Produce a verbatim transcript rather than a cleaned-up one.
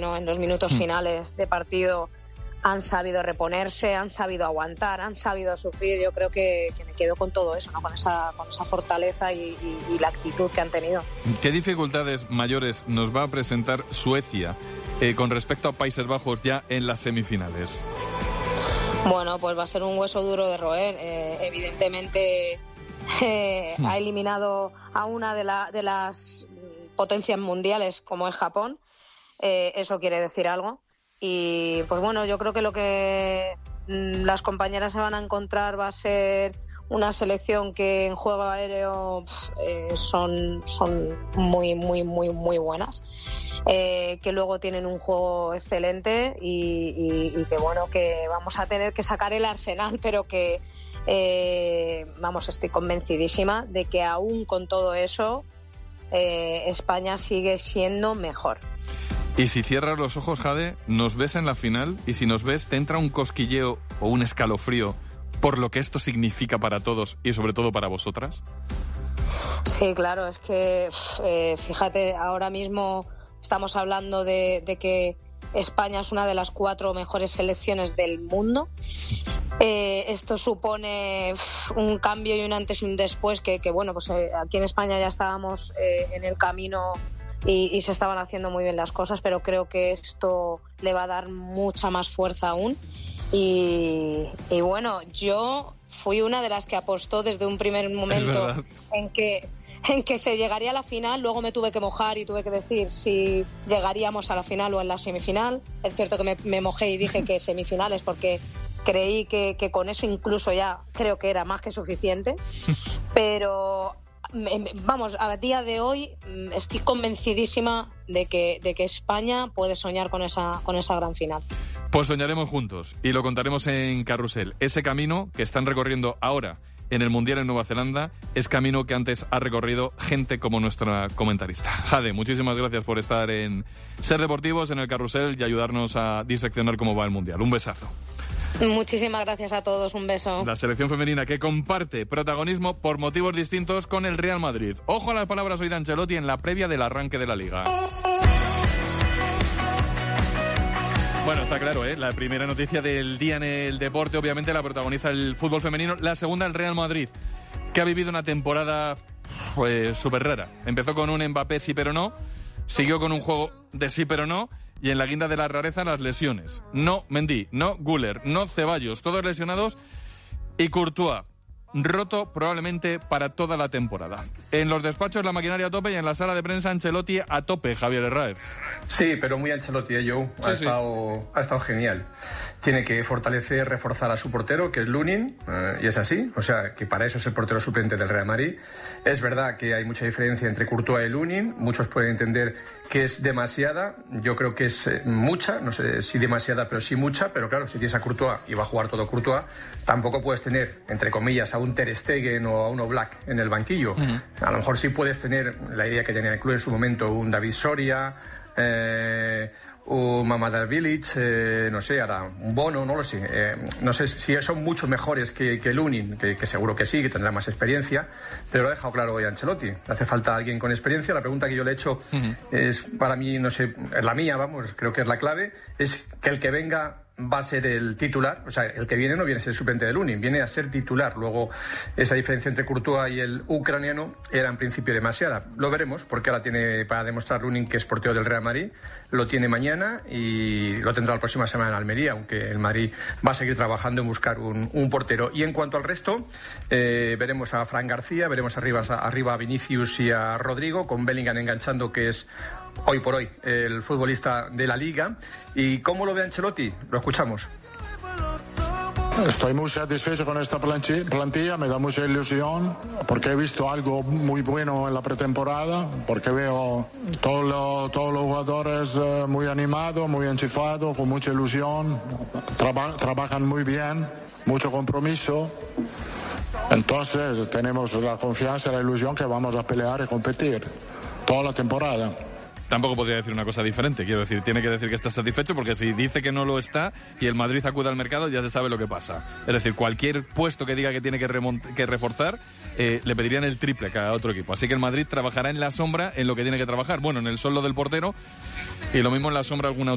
bueno, en los minutos finales de partido han sabido reponerse, han sabido aguantar, han sabido sufrir. Yo creo que, que me quedo con todo eso, ¿no? Con esa, con esa fortaleza y, y, y la actitud que han tenido. ¿Qué dificultades mayores nos va a presentar Suecia eh, con respecto a Países Bajos ya en las semifinales? Bueno, pues va a ser un hueso duro de roer. Eh, evidentemente eh, hmm. ha eliminado a una de, la, de las potencias mundiales como es Japón. Eh, eso quiere decir algo. Y pues bueno, yo creo que lo que las compañeras se van a encontrar va a ser una selección que en juego aéreo eh, son, son muy, muy, muy, muy buenas, eh, que luego tienen un juego excelente y, y, y que bueno, que vamos a tener que sacar el arsenal, pero que eh, vamos, estoy convencidísima de que aún con todo eso eh, España sigue siendo mejor. Y si cierras los ojos, Jade, nos ves en la final y si nos ves, ¿te entra un cosquilleo o un escalofrío por lo que esto significa para todos y sobre todo para vosotras? Sí, claro, es que eh, fíjate, ahora mismo estamos hablando de, de que España es una de las cuatro mejores selecciones del mundo. Eh, esto supone un cambio y un antes y un después que, que bueno, pues eh, aquí en España ya estábamos eh, en el camino y, y se estaban haciendo muy bien las cosas, pero creo que esto le va a dar mucha más fuerza aún. Y, y bueno, yo fui una de las que apostó desde un primer momento en que en que se llegaría a la final. Luego me tuve que mojar y tuve que decir si llegaríamos a la final o en la semifinal. Es cierto que me, me mojé y dije que semifinales porque creí que, que con eso incluso ya creo que era más que suficiente. Pero vamos, a día de hoy estoy convencidísima de que, de que España puede soñar con esa, con esa gran final. Pues soñaremos juntos y lo contaremos en Carrusel. Ese camino que están recorriendo ahora en el Mundial en Nueva Zelanda es camino que antes ha recorrido gente como nuestra comentarista. Jade, muchísimas gracias por estar en Ser Deportivos, en el Carrusel y ayudarnos a diseccionar cómo va el Mundial. Un besazo. Muchísimas gracias a todos, un beso. La selección femenina que comparte protagonismo por motivos distintos con el Real Madrid. Ojo a las palabras hoy de Ancelotti en la previa del arranque de la Liga. Bueno, está claro, ¿eh? La primera noticia del día en el deporte, obviamente, la protagoniza el fútbol femenino. La segunda, el Real Madrid, que ha vivido una temporada pues súper rara. Empezó con un Mbappé sí pero no, siguió con un juego de sí pero no, y en la guinda de la rareza las lesiones. No Mendy, no Güler, no Ceballos, todos lesionados, y Courtois roto probablemente para toda la temporada. En los despachos la maquinaria a tope y en la sala de prensa Ancelotti a tope, Javier Herráez. Sí, pero muy Ancelotti, ¿eh, Joe? Ha, sí, estado, sí. ha estado genial. Tiene que fortalecer, reforzar a su portero, que es Lunin, eh, y es así. O sea, que para eso es el portero suplente del Real Madrid. Es verdad que hay mucha diferencia entre Courtois y Lunin. Muchos pueden entender que es demasiada. Yo creo que es eh, mucha. No sé si demasiada, pero sí mucha. Pero claro, si tienes a Courtois y va a jugar todo Courtois, tampoco puedes tener, entre comillas, a un Ter Stegen o a un Oblak en el banquillo. Uh-huh. A lo mejor sí puedes tener la idea que tenía el club en su momento, un David Soria, eh, un Mamardashvili, eh, no sé, ahora un Bono, no lo sé. Eh, no sé si son mucho mejores que, que Lunin, que, que seguro que sí, que tendrá más experiencia, pero lo ha dejado claro hoy Ancelotti. Hace falta alguien con experiencia. La pregunta que yo le he hecho uh-huh. es, para mí, no sé, es la mía, vamos, creo que es la clave, es que el que venga va a ser el titular. O sea, el que viene no viene a ser suplente de Lunin, viene a ser titular. Luego, esa diferencia entre Courtois y el ucraniano era en principio demasiada. Lo veremos, porque ahora tiene para demostrar Lunin que es portero del Real Madrid. Lo tiene mañana y lo tendrá la próxima semana en Almería, aunque el Madrid va a seguir trabajando en buscar un, un portero. Y en cuanto al resto, eh, veremos a Fran García, veremos arriba, arriba a Vinicius y a Rodrigo, con Bellingham enganchando, que es hoy por hoy el futbolista de la Liga. ¿Y cómo lo ve Ancelotti? Lo escuchamos. Estoy muy satisfecho con esta plantilla, me da mucha ilusión porque he visto algo muy bueno en la pretemporada, porque veo todo lo, todos los jugadores muy animados, muy enchufados, con mucha ilusión, traba, trabajan muy bien, mucho compromiso. Entonces tenemos la confianza y la ilusión que vamos a pelear y competir toda la temporada. Tampoco podría decir una cosa diferente, quiero decir, tiene que decir que está satisfecho, porque si dice que no lo está y el Madrid acude al mercado, ya se sabe lo que pasa. Es decir, cualquier puesto que diga que tiene que, remont- que reforzar, eh, le pedirían el triple a cada otro equipo. Así que el Madrid trabajará en la sombra en lo que tiene que trabajar. Bueno, en el sueldo del portero y lo mismo en la sombra alguna